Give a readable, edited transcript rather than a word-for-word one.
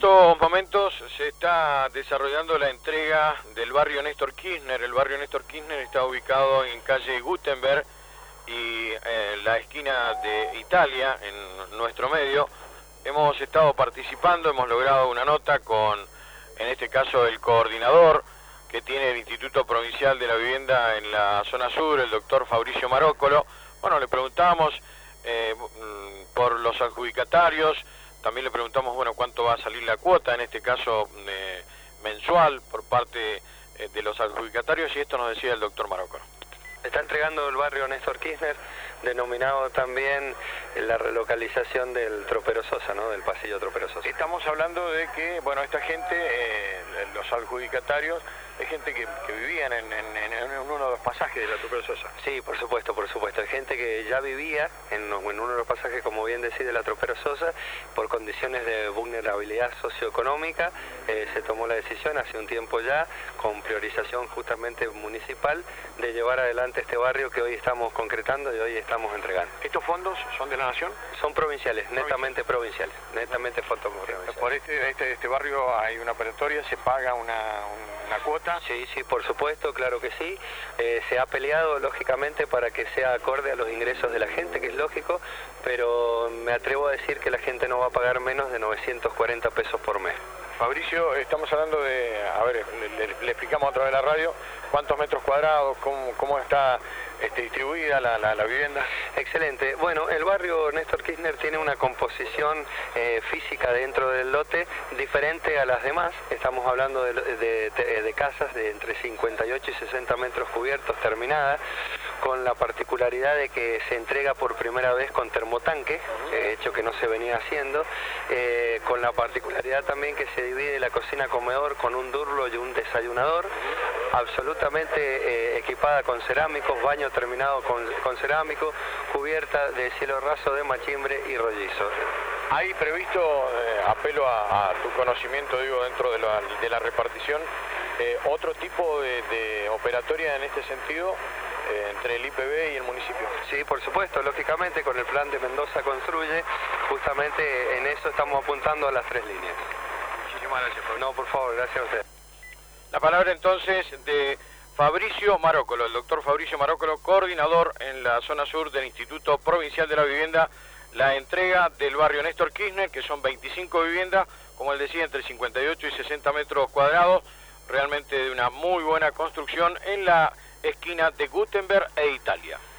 estos momentos se está desarrollando la entrega del barrio Néstor Kirchner. El barrio Néstor Kirchner está ubicado en calle Gutenberg y la esquina de Italia, en nuestro medio. Hemos estado participando, hemos logrado una nota con, en este caso, el coordinador que tiene el Instituto Provincial de la Vivienda en la zona sur, el doctor Fabricio Marócolo. Bueno, le preguntamos por los adjudicatarios. También le preguntamos, bueno, cuánto va a salir la cuota, en este caso mensual, por parte de los adjudicatarios, y esto nos decía el doctor Marócolo. Está entregando el barrio Néstor Kirchner, denominado también la relocalización del Tropero Sosa, ¿no? Del pasillo Tropero Sosa. Estamos hablando de que, bueno, esta gente, los adjudicatarios, es gente que vivían en uno de los pasajes de la Tropero Sosa. Sí, por supuesto. Hay gente que ya vivía en uno de los pasajes, como bien decía, de la Tropero Sosa, por condiciones de vulnerabilidad socioeconómica. Se tomó la decisión hace un tiempo ya, con priorización justamente municipal, de llevar adelante este barrio que hoy estamos concretando y hoy estamos entregando. ¿Estos fondos son de la Nación? Son provinciales, netamente provinciales, netamente fondos provinciales. ¿Por este barrio hay una operatoria, se paga una cuota? Sí, por supuesto, claro que sí. Se ha peleado, lógicamente, para que sea acorde a los ingresos de la gente, que es lógico, pero me atrevo a decir que la gente no va a pagar menos de 940 pesos por mes. Fabricio, estamos hablando de, a ver, le explicamos a través de la radio, ¿cuántos metros cuadrados, cómo está distribuida la vivienda? Excelente. Bueno, el barrio Néstor Kirchner tiene una composición física dentro del lote diferente a las demás. Estamos hablando de casas de entre 58 y 60 metros cubiertos terminadas, con la particularidad de que se entrega por primera vez con termotanque, hecho que no se venía haciendo, con la particularidad también que se divide la cocina-comedor con un durlo y un desayunador, absolutamente equipada con cerámicos, baño terminado con cerámico, cubierta de cielo raso de machimbre y rollizo. ¿Hay previsto, apelo a tu conocimiento, digo, dentro de la repartición, otro tipo de operatoria en este sentido entre el IPB y el municipio? Sí, por supuesto, lógicamente con el plan de Mendoza Construye, justamente en eso estamos apuntando a las 3 líneas. Muchísimas gracias, Fabricio. No, por favor, gracias a usted. La palabra entonces de Fabricio Marócolo, el doctor Fabricio Marócolo, coordinador en la zona sur del Instituto Provincial de la Vivienda, la entrega del barrio Néstor Kirchner, que son 25 viviendas, como él decía, entre 58 y 60 metros cuadrados, realmente de una muy buena construcción en la esquina de Gutenberg e Italia.